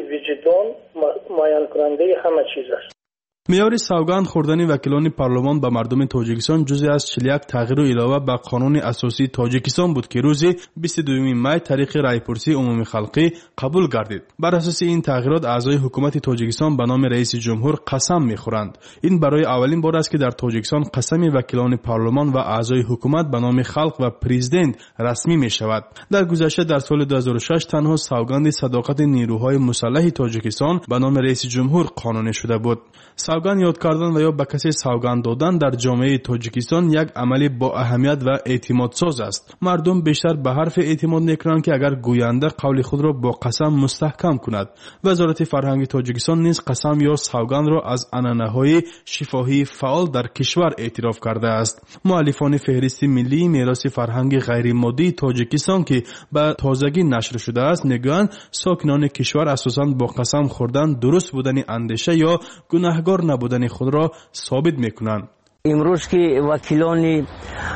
وجدان معین کننده همه چیز است. معیار سوگند خوردن وکیلان پارلمان به مردم تاجیکستان جزئی از 41 تغییر و علاوه به قانون اساسی تاجیکستان بود که روز 22 می طریق رایپرسی عمومی خلقی قبول گردید. بر اساس این تغییرات اعضای حکومت تاجیکستان به نام رئیس جمهور قسم میخورند. این برای اولین بار است که در تاجیکستان قسم وکیلان پارلمان و اعضای حکومت به نام خلق و پرزیدنت رسمی می شود. در گذشته در سال 2006 تنها سوگند صداقت نیروهای مسلح تاجیکستان به نام رئیس جمهور قانونی شده بود. سوگند یاد کردن و یا به کسی سوگند دادن در جامعه تاجیکستان یک عملی با اهمیت و اعتماد ساز است. مردم بیشتر به حرف اعتماد میکنند که اگر گوینده قول خود را با قسم مستحکم کند. وزارت فرهنگ تاجیکستان نیز قسم یا سوگند را از عنعنه‌های شفاهی فعال در کشور اعتراف کرده است. مؤلفان فهرست ملی میراث فرهنگ غیر مادی تاجیکستان که به تازگی نشر شده است میگویند ساکنان کشور اساساً با قسم خوردن درست بودن اندیشه یا گناهکار نبودن خود را ثابت میکنند. امروز که وکیلان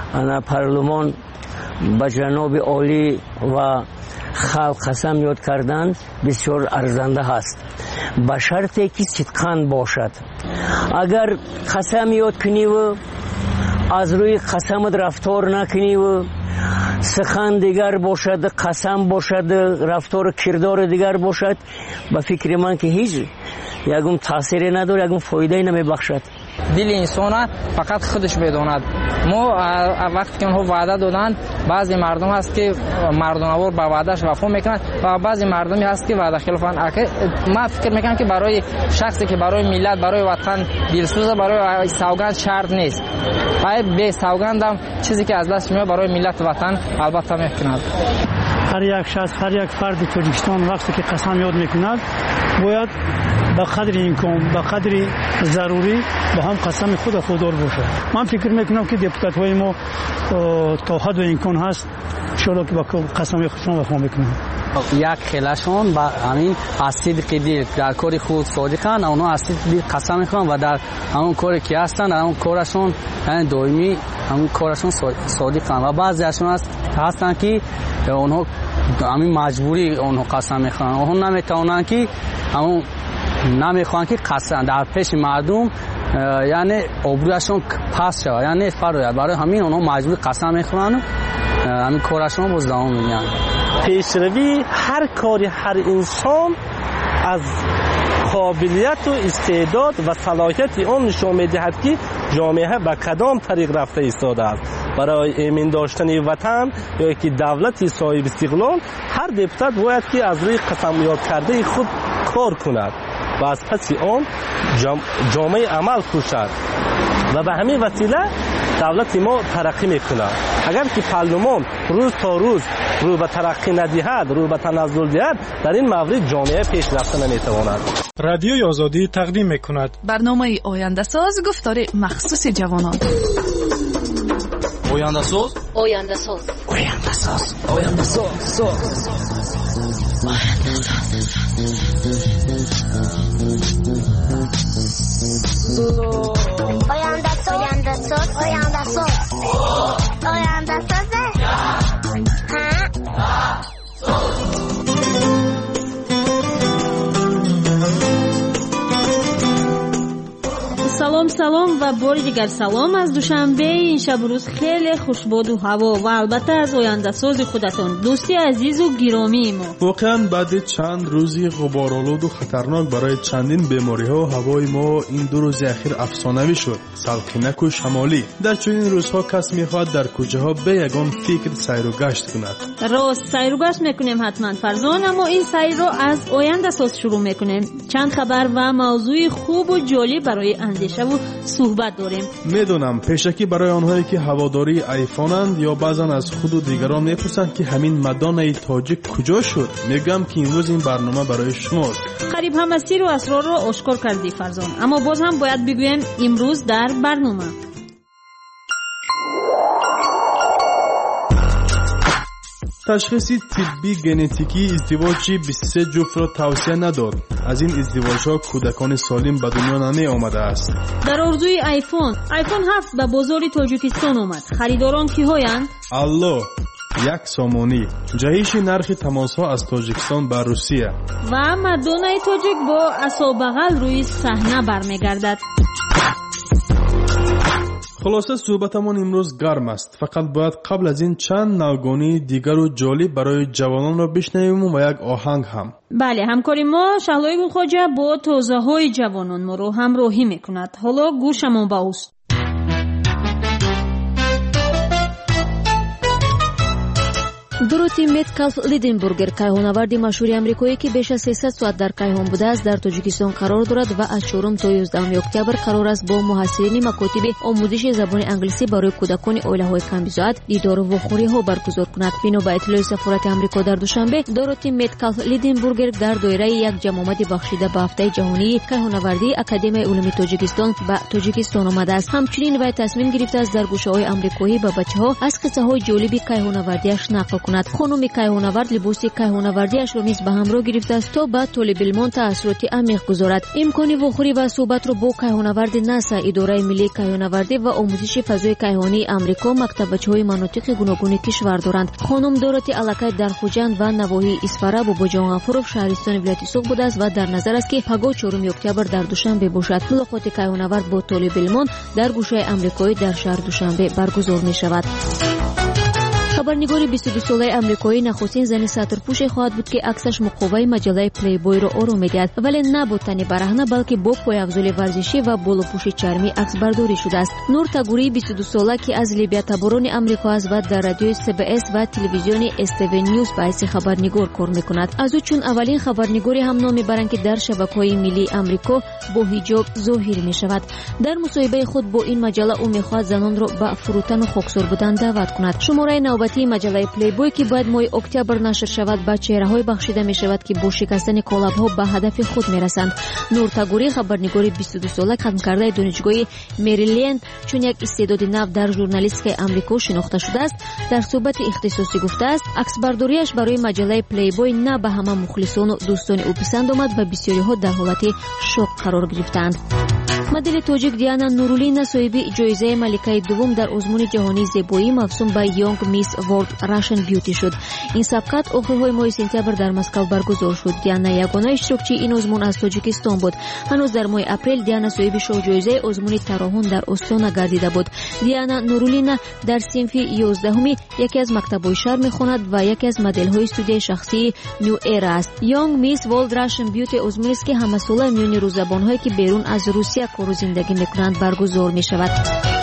پارلمان به جناب عالی و خلق قسم یاد کردند بسیار ارزنده است، به شرطی که صدقاً باشد. اگر قسم یاد کنی و از روی قسمت رفتار نکنی و سخن دیگر باشد، قسم باشد، رفتار کردار دیگر باشد، به فکر من که هیچ یکم تاثیری نداره، یکم فایده نمی بخشد. دل انسان فقط خودش میداند. ما وقتی که اونها وعده دادن، بعضی مردم هست که مردانوار به وعدهش وفا میکنند و بعضی مردمی هست که وعده خلافند. من فکر میکنم که برای شخصی که برای ملت، برای وطن دلسوزه، برای سوگند شرط نیست. به سوگند هم چیزی که از دست میاد برای ملت و وطن البته میکند. هر یک شخص، هر یک فرد تاجیکستان وقتی که قسم یاد میکند باید به قدر امکان، به قدر ضروری با هم قسم خود خوددار باشه. من فکر میکنم که دپوتات های ما تا حد و امکان هست انشاءالله که با قسم خودشون وفا میکنن. یک خیلشون با همین از صدق دل در کار خود صادقن، اونا از صدق دل قسم میخورن و در همون کاری که هستن در همون کارشون یعنی دائمی همون کارشون صادقن و بعضیشون هستن که اونها همین مجبوری اونها قسم میخورن، اونها نمیتونن که همون نمیخوان که قسم در پیش مردم یعنی آبرویشون پس شود، یعنی فرآید. برای همین اونها مجبور قسم میخورن، همین کارشون باز دوام میدن. پیشروی هر کاری هر انسان از قابلیت و استعداد و صلاحیت اون نشون میدهد که جامعه به کدام طریق رفته ایستاده است. برای امین داشتن وطن یا که دولت صاحب استقلال هر دپوتات باید که از روی قسم یاد کرده خود کار کند و از پس آن جامعه عمل کوشد و به همین وسیله دولت ما ترقی میکنه. اگر که پارلمان روز تا روز رو به ترقی ندهد، رو به تنزل دهد، در این مورد جامعه پیش رفته نمیتواند. رادیوی آزادی تقدیم میکند برنامه آینده ساز، گفتار مخصوص جوانان. آینده ساز، آینده ساز، آینده ساز، آینده ساز، سلام و باری دیگر سلام از دوشنبه این شب روز خیلی خوشباد و هوا و البته از آینده ساز خودتون دوستی عزیز و گرامی ما. واقعا بعد چند روزی غبارآلود و خطرناک برای چندین بیماری ها هوای ما این دو روز اخیر افسانوی شد، سلخنک و شمالی. در چنین روزها کس میخواد در کوچه ها به یگان فکر سیر و گشت کند. راست سیر و گشت میکنیم حتما فرزان، اما این سیر رو از آینده ساز شروع میکنیم. چند خبر و موضوع خوب و جالب برای اندیشه و صحبت داریم. میدونم پیشکی برای آنهایی که هواداری آیفونند یا بعضن از خود و دیگران میپرسند که همین مدانه تاجیک کجا شد. میگم که امروز این برنامه برای شماست. قریب همه سیر و اسرار رو آشکار کردی فرزان، اما باز هم باید بگویم امروز در برنامه تشخیص طبی ژنتیکی ازدواج 23 جفت را توصیه نداد. از این ازدواج‌ها کودکان سالم به دنیا نمی آمده است. در آرزوی آیفون 7 به بازار تاجیکستان آمد. خریداران کی‌هایند؟ الله یک سامانی. جهش نرخ تماس‌ها از تاجیکستان به روسیه و مردانه تاجیک با عصابغل روی صحنه برمیگردد. خلاصه صحبتمان امروز گرم است. فقط باید قبل از این چند نوگانی دیگر و جالب برای جوانان را بشنویم و یک آهنگ هم. بله، همکاری ما شهلای گلخواجه با توضیح های جوانان ما رو همراهی میکند. حالا گوشمان با اوست. дуроти меткалф лиденбургер кайҳонаварди машҳури амрикоие ки беш аз 300 соат дар кайҳон будааст дар тоҷикистон қарор дорад ва аз 4 то 11 октябр қарор аст бо муҳассирини макотиби омӯзиши забони англисӣ барои кӯдакони оилаҳои камбизоат дидору вохӯриҳо баргузор кунад. бино ба иттилои сафорати амрико дар душанбе, дороти меткалф лиденбургер дар доираи як ҷамъомади бахшида ба ҳафтаи ҷаҳонии кайҳонавардии академияи улуми тоҷикистон ба тоҷикистон омадааст. ҳамчунин вай тасмим гирифтааст дар гӯшаҳои амрикоӣ ба бачаҳо аз қиссаҳои ҷолиби кайҳонавардиаш нақл кунад. хонуми кайҳонавард либоси кайҳонавардиашро низ ба ҳамроҳ гирифтааст то ба толибилмон таъссуроти амиқ гузорад. имкони вохӯрӣ ва суҳбатро бо кайҳонаварди наса, идораи миллии кайҳонавардӣ ва омӯзиши фазои кайҳонии амрико мактабачаҳои манотиқи гуногуни кишвар доранд. хонум дороти аллакай дар хуҷанд ва навоҳии исфара бо боҷон ғафуров шаҳристони вилояти суғ будааст ва дар назар аст ки паго 4 октябр дар душанбе бошад. мулоқоти кайҳонавард бо толибилмон дар гӯшаи амрикоӣ дар шаҳр душанбе баргузор мешавад. хабарнигори 22 солаи амрикоӣ нахустин зани сатрпӯше хоҳад буд ки аксаш муқоваи маҷаллаи Playboy-ро ором медиҳад, вале на бо тани бараҳна, балки бо пояфзули варзишӣ ва болопӯши чармӣ аксбардорӣ шудааст. Нур Тагурии 22 сола ки аз либиятаборони амрико аст ва дар радиои CBS ва телевизиони STV News ба ҳайси хабарнигор кор мекунад. аз ӯ чун аввалин хабарнигори ҳам ном мебаранд ки дар шабакаҳои миллии амрико бо ҳиҷоб зоҳир мешавад. дар мусоҳибаи худ бо ин маҷалла ӯ мехоҳад занонро ба фурӯтану хоксор будан даъват кунад. шумораи навбатии маҷаллаи Playboy ки бояд моҳи октябр нашр шавад, ба чеҳраҳое бахшида мешавад ки бо шикастани колабҳо ба ҳадафи худ мерасанд. Нур Тагурӣ, хабарнигори 22 сола, хатмкардаи донишгоҳи Мэриленд, чун як истеъдоди нав дар журналистикаи амрико шинохта шудааст, дар суҳбати ихтисосӣ гуфтааст, аксбардориаш барои маҷаллаи Playboy на ба ҳама мухлисону дӯстони ӯ писанд омад ва бисёриҳо дар ҳолати шок қарор гирифтаанд. модели тоҷик Диана Нурулина соҳиби ҷоизаи маликаи дуввум дар озмуни ҷаҳонии зебоӣ мавсум ба Young Miss World Russian Beauty шуд. ин сабқат охирҳои моҳи сентябр дар Москав баргузор шуд. Диана ягона иштирокчии ин озмун аз Тоҷикистон буд. ҳанӯз дар моҳи апрел Диана соҳиби шоҳҷоизаи озмуни тароҳон дар Остона гардида буд. Диана Нурулина дар синфи 11 яке аз мактабҳои шаҳр мехонад ва яке аз моделҳои студияи шахсии New Era аст. Young Miss World Russian Beauty озмунист ки ҳамасола миёни рӯззабонҳое ки берун аз Русия кору зиндагӣ мекунанд баргузор мешавад.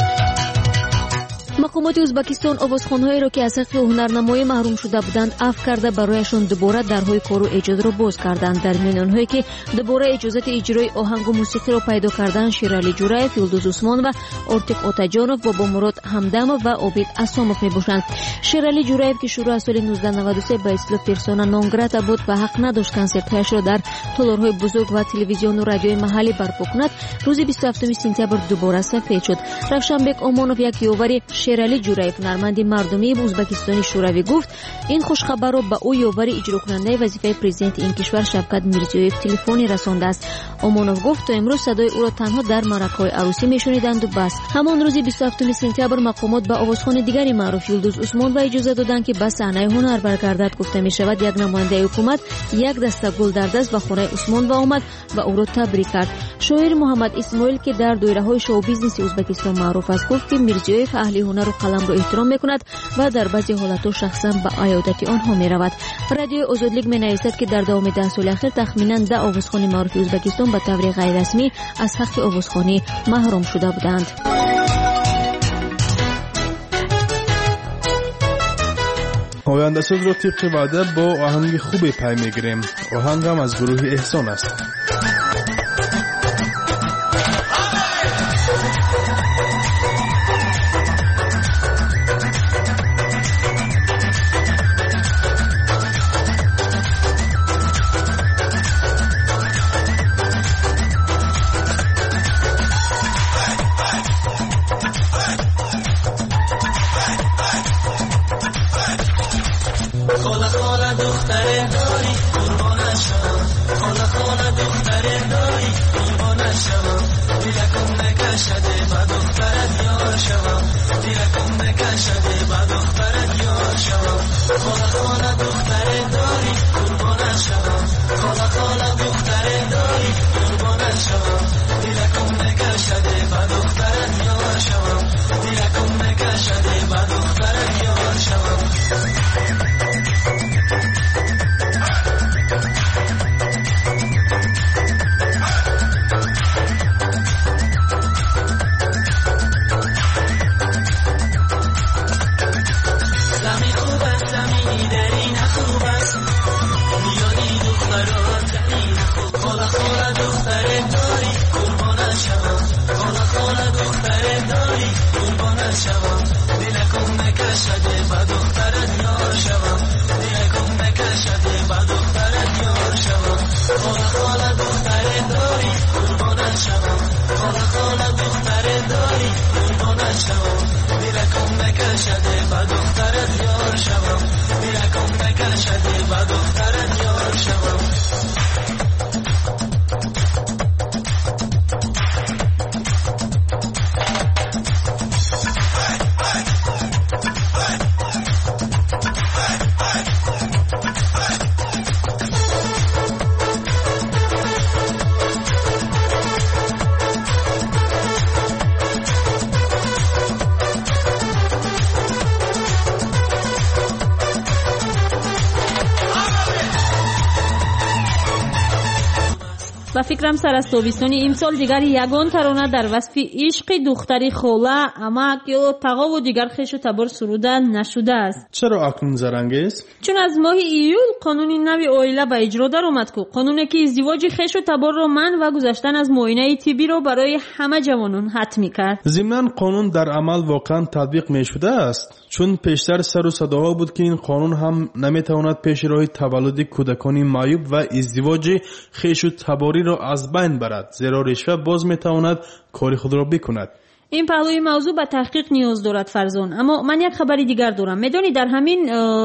мақомоти Ӯзбекистон овозхонҳоеро ки аз ҳаққи ҳунарнамоӣ маҳрум шуда буданд афв карда барояшон дубора дарҳои кору эҷодро боз карданд. дар миёни онҳое ки дубора эҷозати иҷрои оҳангу мусиқиро пайдо карданд Ширали Ҷураев, Юлдуз Усмонова, Ортиқ Отаҷонов, Бобомурод Ҳамдамов ва Обид Асомов мебошанд. Ширали Ҷураев ки шурӯъ аз соли 1993 ба исло персона нон грата буд ва ҳақ надошт консертҳояшро дар толорҳои бузург ва телевизиону радиои маҳаллӣ барпо кунад, рӯзи 27 сентябр дубора сафед шуд. Равшанбек Омонов, як ёвари Шерали Ҷураев, ҳунарманди мардумии Ӯзбекистони шӯравӣ, гуфт ин хушхабарро ба ӯ ёвари иҷрокунандаи вазифаи президенти ин кишвар Шавкат Мирзиёев телефонӣ расондааст. Омонов гуфт то имрӯз садои ӯро танҳо дар маъракаҳои арӯсӣ мешуниданду бас. ҳамон рӯзи 27 сентябр мақомот ба овозхони дигари маъруф Юлдуз Усмонова иҷоза доданд ки ба саҳнаи ҳунар баргардад. гуфта мешавад як намояндаи ҳукумат як даста гул дар даст ба хонаи Усмонова омад ва ӯро табрик кард. шоир Муҳаммад Исмоил ки дар доираҳои шоу-бизнеси Ӯзбекистон маъруф аст, гуфт ки Мирзиёев аҳли ҳунару қаламро эҳтиром мекунад ва дар баъзе ҳолатҳо шахсан ба аёдати онҳо меравад. радиои Озодлик менависад ки дар давоми 10 соли ахир тахминан 10 овозхони маъруфи Ӯзбекистон ба таври ғайррасмӣ аз ҳаққи овозхонӣ маҳрум шуда буданд. ояндасозро тибқи ваъда бо оҳанги хубе пай мегирем. оҳангам аз гурӯҳи эҳсон аст. شوم و فکرم سر از تابستانی امسال دیگر یگان ترانه در وصف عشق دختری خوله امک یا تقا و دیگر خیش و تبار سروده نشده است. چرا اکنون زرنگیز؟ چون از ماه ایول قانونی نوی اویله به اجرا در اومد که قانونی که ازدواج خیش و تبار را من و گذاشتن از معاینه طبی را برای همه جوانان حتمی کرد. ضمناً قانون در عمل واقعا تطبیق می شده است، چون پیشتر سر و صداها بود که این قانون هم نمیتواند پیش راه تولد کودکان معیوب و ازدواج خیش و تباری را از بین برد، زیرا رشوه باز میتواند کار خود را بکند. این پهلوی موضوع به تحقیق نیاز دارد فرزان. اما من یک خبری دیگر دارم. میدانی در همین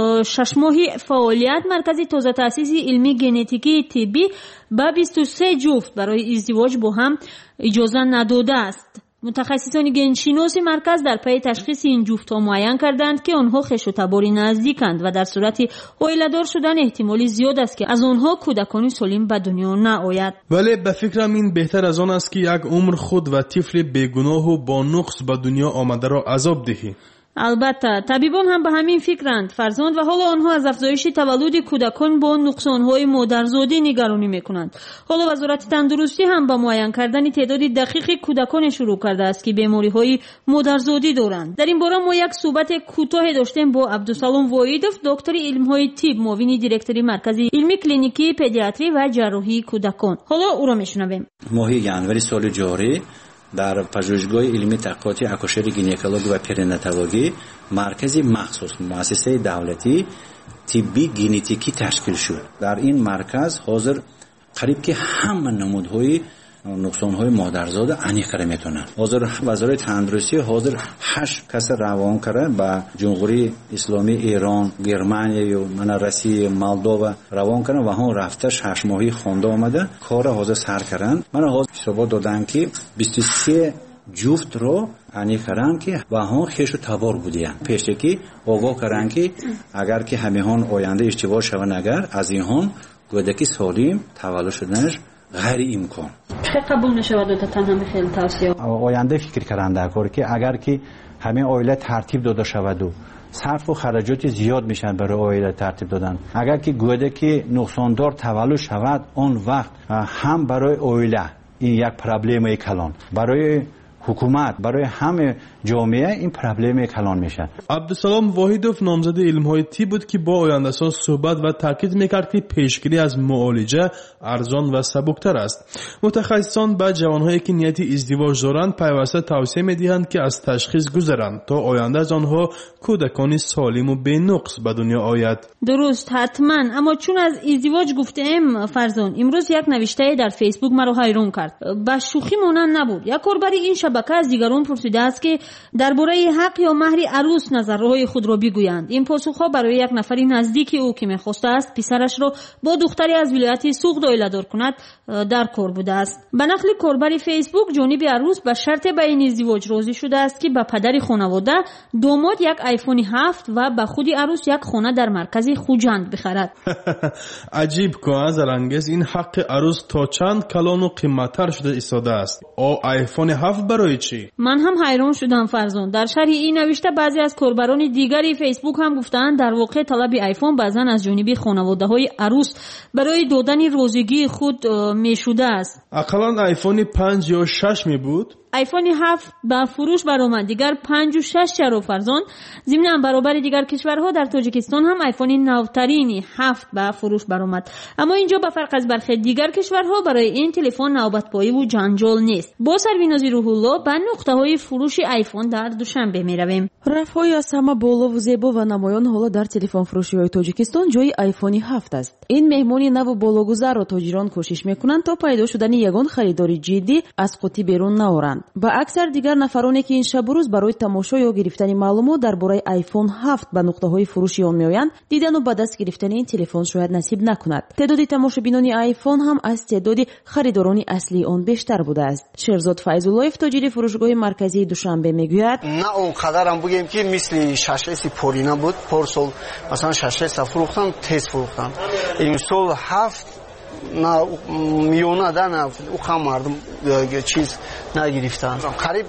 6 ماهی فعالیت مرکز تازه تأسیس علمی ژنتیکی طبی به 23 جفت برای ازدواج با هم اجازه نداده است. متخصصان گنشیناسی مرکز در پی تشخیص این جفت‌ها معین کردند که آنها خیش و تباری نزدیکند و در صورت عائله‌دار شدن احتمالی زیاد است که از آنها کودکانی سالم به دنیا نآید. ولی به فکرم این بهتر از آن است که یک عمر خود و طفل بیگناه و با نقص به دنیا آمده را عذاب دهی. البته طبیبان هم به همین فکرند فرزند و حالا آنها از افزایش تولد کودکان با نقصان‌های مادرزادی نگرانی می‌کنند. حالا وزارت تندرستی هم با معین کردن تعداد دقیق کودکان شروع کرده است که بیماری‌های مادرزادی دارند. در این باره ما یک صحبت کوتاه داشتیم با عبدالسلام واحدوف، دکتر علم‌های طب، معاون دیرکتوری مرکز علمی کلینیکی پدیاتری و جراحی کودکان. حالا او را می‌شنویم. ماه ینوری سال جاری در پژوهشگاه علمی تحقیقاتی اکوشری گینکولوژی و پریناتولوژی مرکزی مخصوص مؤسسه دولتی طبی ژنتیکی تشکیل شد. در این مرکز حاضر قریب که همه نمودهای نقصان‌های مادرزاد انیقه میتونن. حاضر وزارت تندرستی حاضر 8 کس روان کرده به جمهوری اسلامی ایران، گرمانیا و من روسیه، مولدووا روان کردن و هم رفته 6 ماهی خونده آمده کار حاضر سر کردن. من حاضر ثبات دادن که 23 جفت رو انیقه که و هم خیش و تبار بودن. پیشکی آگاه کردن که اگر که همیهان آینده اشتباه شون اگر از اینهان کودکی سالم تولد شدنش غیر امکان. چه قبول نشود و تنها خیلی توصیه آینده فکر کردن در کار که اگر که همه عائله ترتیب داده شود و صرف و خرجات زیاد میشن برای عائله ترتیب دادن، اگر که کودکی نقصاندار تولد شود اون وقت هم برای عائله این یک پرابلم کلان، برای حکومت، برای همه جامعه این پرابلم کلان میشه. عبدالسلام واحدوف نامزد علم‌های طب بود که با آینده‌ساز صحبت و تاکید میکرد که پیشگیری از معالجه ارزان و سبکتر است. متخصصان به جوانهایی که نیت ازدواج دارند پیوسته توصیه میدهند که از تشخیص گذرند تا آینده از آنها کودکانی سالم و بی نقص به دنیا آید. درست، حتما. اما چون از ازدواج گفتیم فرزان، امروز یک نوشته در فیسبوک مرا حیران کرد. با شوخی مانند نبود. یک کاربر این شب شبکه از دیگران پرسیده است که درباره حق یا مهر عروس نظرهای خود را بگویند. این پاسخها برای یک نفر نزدیک او که می‌خواسته است پسرش را با دختری از ولایت سوخت عائله‌دار کند در کار بوده است. به نقل کاربر فیسبوک، جانب عروس به شرط بیان ازدواج راضی شده است که به پدر خانواده داماد یک آیفون 7 و به خود عروس یک خانه در مرکز خوجند بخرد. عجیب که ازرانگیز این حق عروس تا چند کلان و قیمتتر شده ایستاده است. آیفون 7 برای چی؟ من هم حیران شدم فرزند. در شرح این نوشته بعضی از کاربران دیگری فیسبوک هم گفتند در واقع طلب آیفون بعضن از جانب خانواده‌های عروس برای دادن روزگی خود میشده است. اقلا آیفون 5 یا 6 می بود؟ آیفون 7 به فروش برآمد، دیگر 5 و 6 چرا فرزان. ضمن برابر دیگر کشورها در تاجیکستان هم آیفون نوترین 7 به فروش برآمد. اما اینجا به فرق از برخی دیگر کشورها برای این تلفن نوبت‌پایی و جنجال نیست. با سروینازی روح الله به نقطه‌های فروش آیفون در دوشنبه می‌رویم. рафҳои аз ҳама боло ву зебо ва намоён ҳоло дар телефонфурӯшиҳои тоҷикистон ҷойи айфони 7 аст. ин меҳмони наву бологузарро тоҷирон кӯшиш мекунанд то пайдо шудани ягон харидори ҷиддӣ аз қуттӣ берун наоранд. ба аксар дигар нафароне ки ин шабу рӯз барои тамошо ё гирифтани маълумот дар бораи айфон 7 ба нуқтаҳои фурӯши он меоянд, дидану ба даст гирифтани ин телефон шояд насиб накунад. теъдоди тамошобинони айфон ҳам аз теъдоди харидорони аслии он бештар будааст. шерзод файзуллоев тоҷири фурӯшгоҳи марказии душанбе мегӯяд: на он қадарам бугем ки мисли 6s порина буд. порсол масалан 6s фурӯхтам, тез фурӯхтам. имсол 7 на миллиона да на ухам мардум чиз нагирифтан. қариб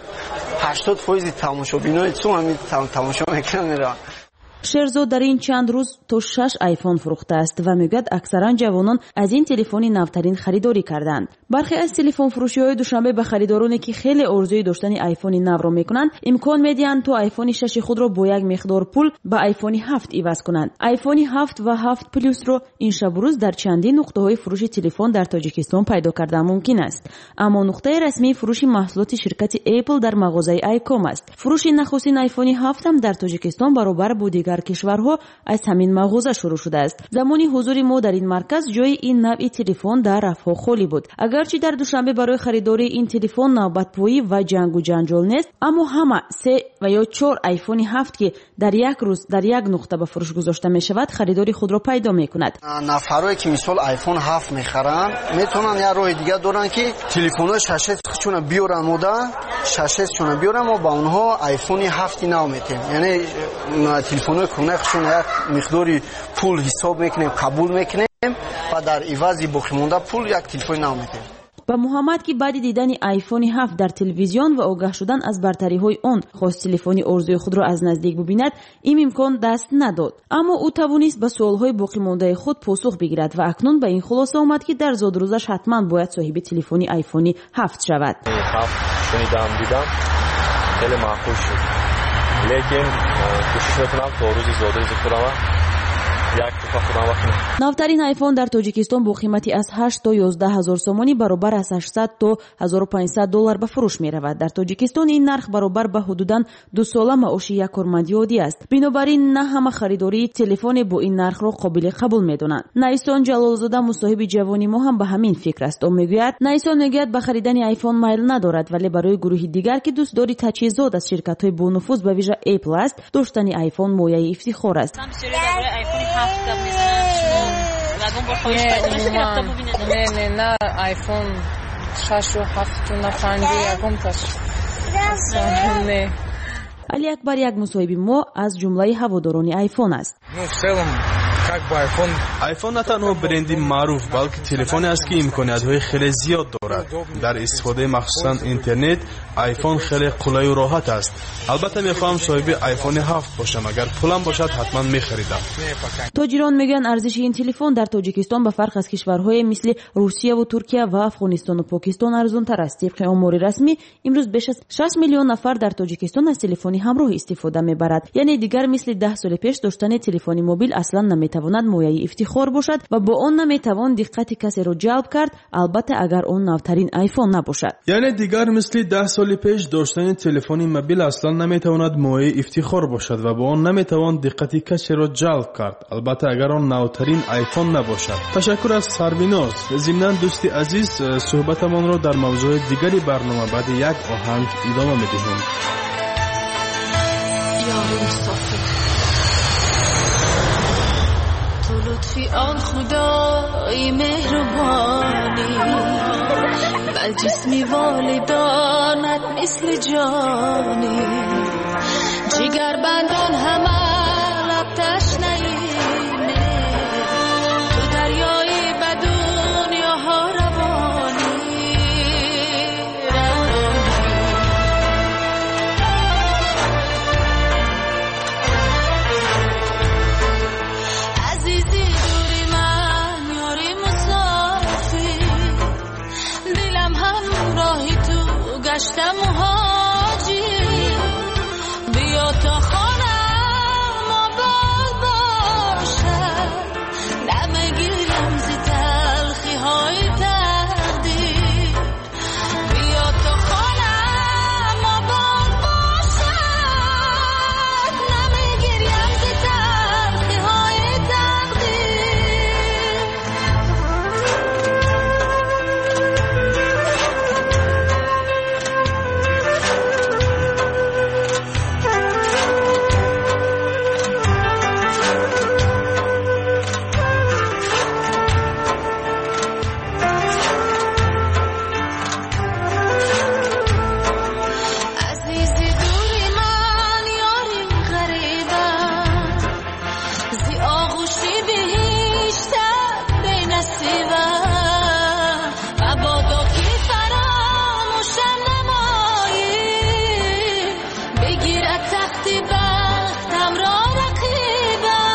80% тамошобинои цум тамошо мекунанд. шерзод дар ин чанд рӯз то 6 айфон фурӯхтааст ва мегӯяд аксаран ҷавонон аз ин телефони навтарин харидорӣ карданд. бархе аз телефонфурӯшиҳои душанбе ба харидороне ки хеле орзуи доштани айфони навро мекунанд имкон медиҳанд то айфони 6 худро бо як миқдор пул ба айфони 7 иваз kunand. айфони 7 ва 7 плюсро ин шабу рӯз дар чандин нуқтаҳои фурӯши телефон дар тоҷикистон пайдо кардан мумкин аст. аммо нуқтаи расмии фурӯши маҳсулоти ширкати Apple дар мағозаи iCom аст. фурӯши нахустин айфони 7 ҳам дар тоҷикистон баробар бо дигар кишварҳо аз ҳамин мағоза шурӯъ шудааст. замони ҳузури мо дар ин марказ ҷои ин навъи телефон дар рафҳо холӣ буд. агарчи дар душанбе барои харидории ин телефон навбатпоӣ ва ҷангу ҷанҷол нест, аммо ҳама 3 ва ё 4 айфони 7 ки дар як рӯз дар як нуқта ба фурӯш гузошта мешавад харидори худро пайдо мекунад. нафарое ки мисол айфон 7 мехаранд метавонанд як роҳи дигар доранд ки телефонҳои 6s чуна биёранд мода 6s чуна биёранд мо ба онҳо айфони 7 нав метем. яъне телефонҳои кӯнакшон як миқдори пул ҳисоб мекунем, қабул мекунем ва дар ивази боқимонда пул як телефони нав метем. ба муҳаммад ки баъди дидани айфони 7 дар телевизион ва огаҳ шудан аз бартариҳои он хост телефони орзуи худро аз наздик бубинад, ин имкон даст надод. аммо ӯ тавонист ба суолҳои боқимондаи худ посух бигирад ва акнун ба ин хулоса омад ки дар зодрӯзаш ҳатман бояд соҳиби телефони айфони 7 шавад. шунидам дидам хеле маъқул шуд, лекин кӯшиш мекунам то рӯзи зодрӯзи худам навтарин айфон дар тоҷикистон бо қимати аз 8 то 11 ҳазор сомонӣ баробар аз 800 то 1500 доллар ба фурӯш меравад. дар тоҷикистон ин нарх баробар ба ҳудудан 2 сола маоши як корманди оддӣ аст. бинобар ин на ҳама харидории телефоне бо ин нархро қобили қабул медонанд. наисон ҷалолзода мусоҳиби ҷавони мо ҳам ба ҳамин фикр аст. он мегӯяд наисон мегӯяд ба харидани айфон майл надорад, вале барои гурӯҳи дигар ки дӯстдори таҷҳизот аз ширкатҳои бонуфуз ба вижа Apple аст, доштани айфон мояи ифтихор аст. نه آیفون 6 و 7 و 5 یکم تاش نه. علی اکبر یک مصاحبی ما از جمله هواداران آیفون است. айфон на танҳо бренди маъруф, балки телефоне аст ки имкониятҳои хеле зиёд дорад. дар истифодаи махсусан интернет айфон хеле қулаю роҳат аст. албатта мехоҳам соҳиби айфони 7 бошам. агар пулам бошад ҳатман мехаридам. тоҷирон мегӯянд арзиши ин телефон дар тоҷикистон ба фарқ аз кишварҳое мисли русия ва туркия ва афғонистону покистон арзонтар аст. тибқи омори расмӣ имрӯз беш аз 6 миллион нафар дар тоҷикистон аз телефони ҳамроҳ истифода мебарад. яъне дигар мисли 10 соли пеш доштани телефони мобил аслан наметавонад نمیتواند مایه افتخار باشد و با آن نمیتوان دقت کسی را جلب کرد، البته اگر آن نوترین آیفون نباشد. یعنی دیگر مثل 10 سال پیش داشتن تلفن موبیل اصلا نمیتواند مایه افتخار باشد و با آن نمیتوان دقت کسی را جلب کرد، البته اگر آن نوترین آیفون نباشد. تشکر از سربیناز. ضمناً دوستی عزیز، صحبتمان را در موضوع دیگری برنامه بعد یک آهنگ ادامه میدهیم. تو لطفی آن خدای مهربانی بل جسمی والدانت مثل جانی جگر بندان همه لب تشنهینه تو دریایی به دنیاها روانی عزیزی دوری من یاری مسافر دلم همراهی تو گشتم مهاجر بیا تا خانم آباد باشد نمیگیرم زی تلخی های تقدیر بیا تا خانم آباد باشد نمیگیرم زی تلخی های تقدیر عزیزی دوری من یاری غریبم زی آغوشی بهشتت بی نصیبم و بادا که فراموشم نمایی بگیرد تختی بختم را رقیبم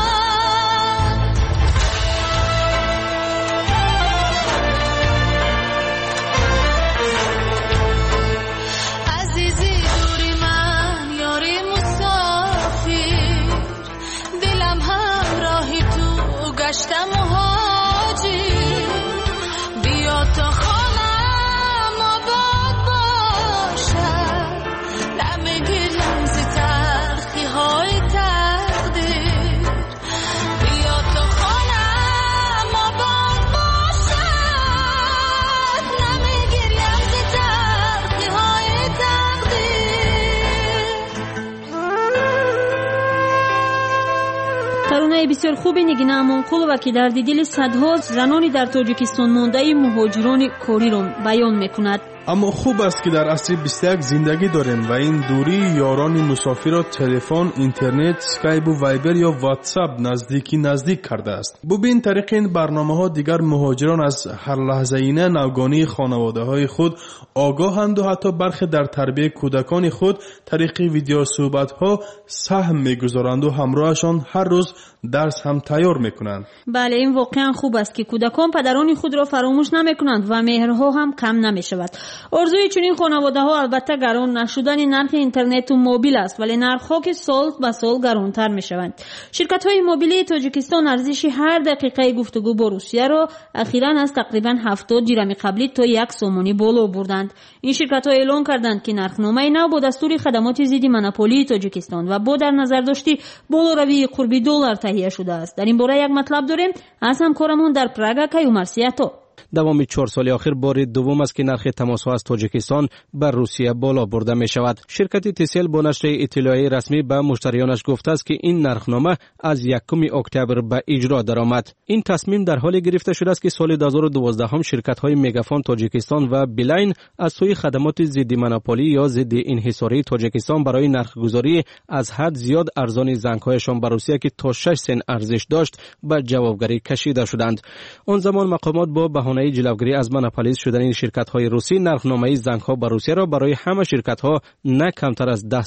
عزیزی دوری من یاری مسافر دلم همراهی تو گشتم مهاجر بیا تا خانم آباد باشد نمیگیرم زی تلخی های تقدیر بیا تا خانم آباد باشد نمیگیرم زی تلخی های تقدیر. ترانه بسیار خوبی نگینه امانقولова که در دل صدها زنانی در تاجیکستان مانده مهاجران کاری را بیان میکند. اما خوب است که در عصر 21 زندگی داریم و این دوری یاران مسافر را تلفن، اینترنت، اسکایپ و وایبر یا واتساپ نزدیک کرده است. ببین طریق این برنامه‌ها دیگر مهاجران از هر لحظه اینه نوگانی خانواده‌های خود آگاهند و حتی برخی در تربیت کودکان خود طریق ویدیو صحبت‌ها سهم می‌گذارند و همراهشان هر روز درس هم تیار میکنند. بله این واقعا خوب است که کودکان پدران خود را فراموش نمیکنند و مهرها هم کم نمیشود. ارزوی چنین خانواده ها البته گران نشدن نرخ اینترنت و موبیل است، ولی نرخ‌ها که سال به سال گرانتر میشوند. شرکت های موبیلی تاجیکستان ارزش هر دقیقه گفتگو با روسیه را اخیراً از تقریباً 70 درم قبلی تا 1 سومانی بالا بردند. این شرکت ها اعلام کردند که نرخنامه نو با دستور خدمات ضد مونوپولی تاجیکستان و با در نظر داشتی بالاروی قربی دلار تهیه شده است. در این باره یک مطلب داریم از همکارمون در پراگ کیومرسیاتو. دوام 4 سال آخر بار دوم است که نرخ تماس‌ها از تاجیکستان بر روسیه بالا برده می شود. شرکت تیسل با نشر اطلاعیه رسمی به مشتریانش گفته است که این نرخنامه از 1 اکتبر به اجرا درآمد. این تصمیم در حالی گرفته شده است که سال 2012 هم شرکت‌های مگافون تاجیکستان و بیلاین از سوی خدمات ضد مونوپولی یا ضد انحصاری تاجیکستان برای نرخگذاری از حد زیاد ارزان زنگ‌هایشان به روسیه که تا 6 سنت ارزش داشت به جوابگری کشیده شدند. آن زمان مقامات با بهانه جلوگیری از مونوپولیست شدن این شرکت‌های روسی نرخنامه زنگ‌ها به روسیه را برای همه شرکت‌ها نه کمتر از 10 سنت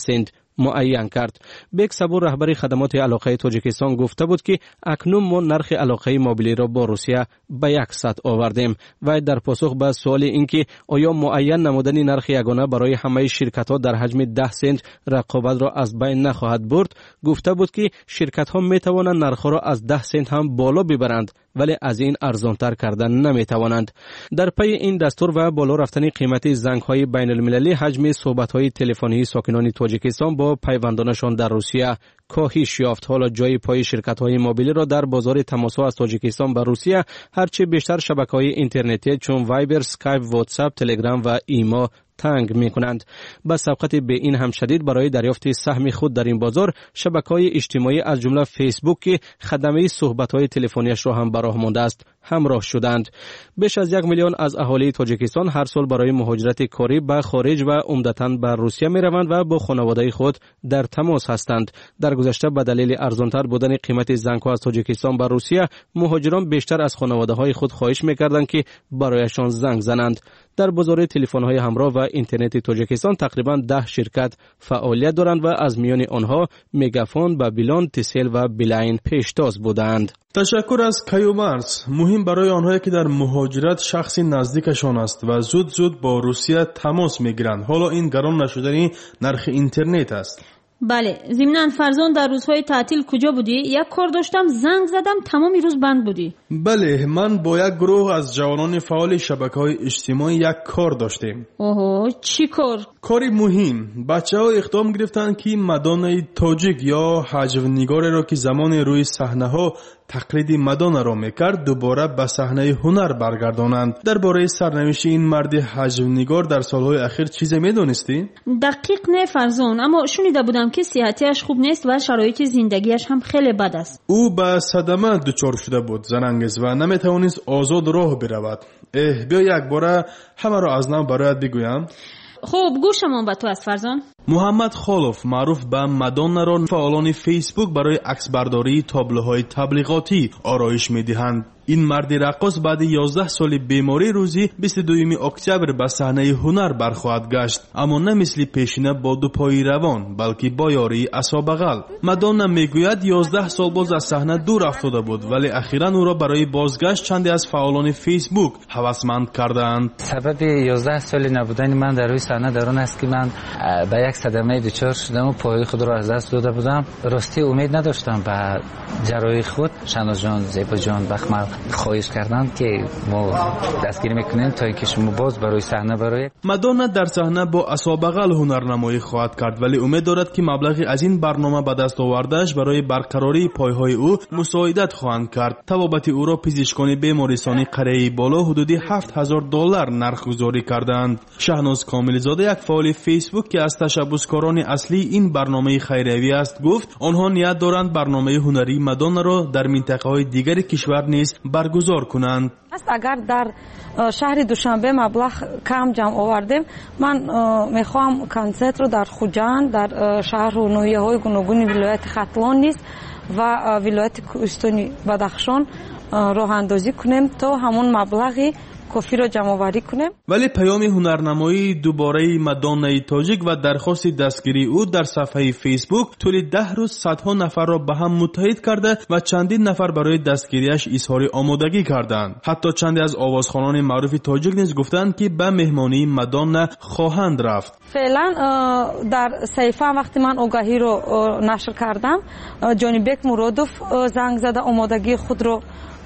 معین کرد. بیگ صبور رهبر خدمات علاقه تاجیکستان گفته بود که اکنون ما نرخ علاقه موبیلی را با روسیه به 100 آوردیم و در پاسخ به سوال اینکه آیا معین نمودن نرخ یگانه برای همه شرکت‌ها در حجم 10 سنت رقابت را از بین نخواهد برد، گفته بود که شرکت‌ها می‌توانند نرخ را از 10 سنت هم بالا ببرند ولی از این ارزانتر کردن نمی‌توانند. در پی این دستور و بالا رفتن قیمت زنگ‌های بین‌المللی، حجم صحبت‌های تلفنی ساکنان تاجیکستان با پیوندانشان در روسیه کاهش یافت. حالا جای پای شرکت‌های موبیلی را در بازار تماس‌ها از تاجیکستان به روسیه هرچه بیشتر شبکه‌های اینترنتی چون وایبر، اسکایپ، واتساپ، تلگرام و ایما تنگ می کنند. با سبقت به این هم شدید برای دریافت سهم خود در این بازار، شبکه‌های اجتماعی از جمله فیسبوک که خدمه صحبت‌های تلفنیش را هم براه مانده است همراه شدند. بیش از 1 میلیون از اهالی تاجیکستان هر سال برای مهاجرت کاری به خارج و عمدتاً به روسیه می روند و با خانواده خود در تماس هستند. در گذشته به دلیل ارزانتر بودن قیمت زنگ‌ها از تاجیکستان به روسیه، مهاجران بیشتر از خانواده‌های خود خواهش می‌کردند که برایشان زنگ زنند. در بازار تلفن‌های همراه و اینترنت تاجیکستان تقریباً 10 شرکت فعالیت دارند و از میان آنها میگافون، بابیلون، تیسل و بیلاین پیشتاز بودند. تشکر از کیومرس. مهم برای آنهایی که در مهاجرت شخصی نزدیکشان است و زود با روسیه تماس میگیرند. حالا این گران نشدنی نرخ اینترنت است. بله، ضمناً فرزان در روزهای تعطیل کجا بودی؟ یک کار داشتم، زنگ زدم، تمامی روز بند بودی. بله، من با یک گروه از جوانان فعال شبکه‌های اجتماعی یک کار داشتیم. اوه، چی کار؟ کاری مهم. بچه‌ها اقدام گرفتند که مادونای تاجیک یا حجونیگاری را که زمان روی صحنه‌ها تقلید مادونا را میکرد دوباره به صحنه هنر برگردانند. درباره سرنوشت این مرد حجونیگار در سالهای اخیر چیزی میدونستی؟ دقیق نه فرزان، اما شنیده بودم که صحتش خوب نیست و شرایط زندگیش هم خیلی بد است. او به صدمه دچار شده بود زنانگیز و نمیتوانست آزاد راه برود. بیا یک بار همه را از نو برایت بگویم. خوب، گوشمان به تو است فرزان. محمد خالوف معروف به مادونا را فعالان فیسبوک برای عکسبرداری تابلوهای تبلیغاتی آرایش می‌دهند. این مرد رقاص بعد 11 سال بیماری روزی 22 اکتبر به صحنه هنر برخواهد گشت، اما نه مثل پیشینه با دو پای روان بلکه با یاری عصا بغل. مادونا میگوید 11 سال باز از صحنه دور افتاده بود ولی اخیراً او را برای بازگشت چندی از فعالان فیسبوک هوسمند کردند. سبب 11 سال نبودن من در روی صحنه در آن است که من به یک صدمه دچار شدم و پای خود را از دست داده بودم. راستی امید نداشتم به جراح خود. شناز جان، زیبا جان، بخمل خواهش کردند که ما دستگیری میکنیم تا اینکه شما باز برای صحنه برای مادونا در صحنه با عصا بغل هنرنمایی خواهد کرد ولی امید دارد که مبلغی از این برنامه به دست آوردهش برای برقراری پایهای او مساعدت خواهند کرد. طبابت او را پزشکان بیمارستان قریه بالا حدود $7,000 نرخ گذاری کردند. شهناز کاملزاده یک فعال فیسبوک که از تشبثکاران اصلی این برنامه خیریوی است گفت آنها نیت دارند برنامه هنری مادونا را در منطقه‌های دیگر کشور نیز برگزار کنند. اگر در شهر دوشنبه مبلغ کم جمع آوردیم، من میخوام کنسرت رو در خوجند، در شهر و ناحیه‌های گوناگون ولایت ختلان نیز و ولایت کوهستانی بدخشان راه اندازی کنیم تا همون مبلغی کافی را جمع آوری کنیم. ولی پیام هنرنمایی دوباره مادونای تاجیک و درخواست دستگیری او در صفحه فیسبوک طول 10 روز صدها نفر را به هم متحد کرده و چندین نفر برای دستگیریش اظهار آمادگی کردند. حتی چندی از آوازخوانان معروف تاجیک نیز گفتند که به مهمانی مادونا خواهند رفت. فعلا در صحیفه وقتی من آگاهی رو نشر کردم، جانیبک مرادوف زنگ زده آمادگی خود رو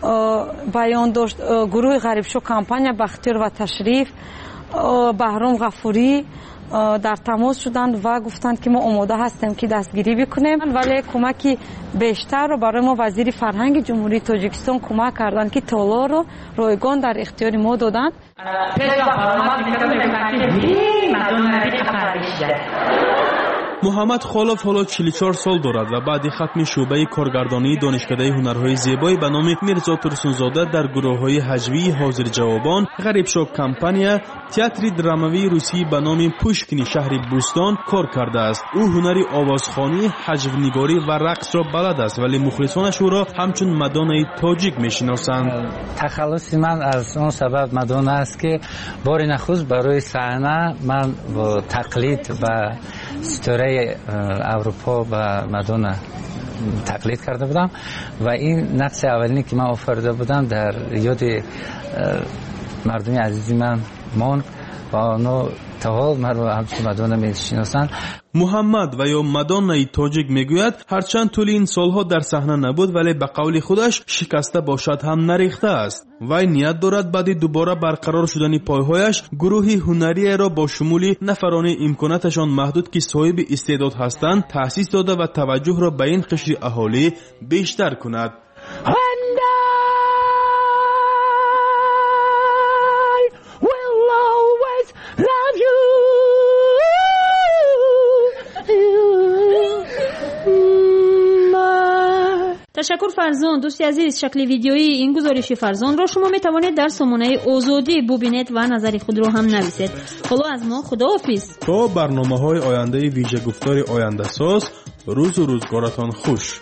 بیان داشت. گروه غریبشو کمپانیا بختیار و تشریف، بهرام غفوری در تماس شدند و گفتند که ما آماده هستیم که دستگیری بکنیم، ولی کمکی بیشتر رو برای ما وزیر فرهنگ جمهوری تاجیکستان کمک کردند که تالار رو رایگان در اختیار ما دادند. محمد خالوف حالا 44 سال دارد و بعد ختم شعبه کارگردانی دانشکده هنرهای زیبایی به نام میرزا ترسونزاده در گروه‌های هجوی حاضر جوابان، غریبشو کمپانیا، تئاتر درامایی روسی به نام پوشکین شهر بوستان کار کرده است. او هنری آوازخوانی، هجونیگاری و رقص را بلد است ولی مخلصانش او را همچون مادونای تاجیک میشناسند. تخلص من از اون سبب مادونا است که بار نخست برای صحنه من با تقلید و ستاره برای اروپا و مادونا تقلید کرده بودم و این نقش اولینی که من آفریده بودم در یاد مردمی عزیزی من ماند و آنها تا حال من رو همچون مادونا میشناسند. محمد و یا مادونای تاجیک میگوید هرچند طول این سالها در صحنه نبود ولی به قول خودش شکسته باشد هم نریخته است. وی نیت دارد بعد دوباره برقرار شدن پایهایش گروهی هنری را با شمول نفران امکاناتشان محدود که صاحب استعداد هستند تأسیس داده و توجه را به این قشر اهالی بیشتر کند. تشکر فرزان. دوستی عزیز، شکل ویدیویی این گزارش فرزان را شما می توانید در سامانه آزادی ببینید و نظر خود را هم نویسید. حالا از ما خداحافظ تا برنامه‌های آینده ویژه گفتار آینده ساز. روز و روزگارتان خوش.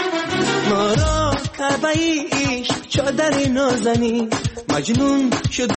ما را کعبه عشق چادر نازنی مجنون شد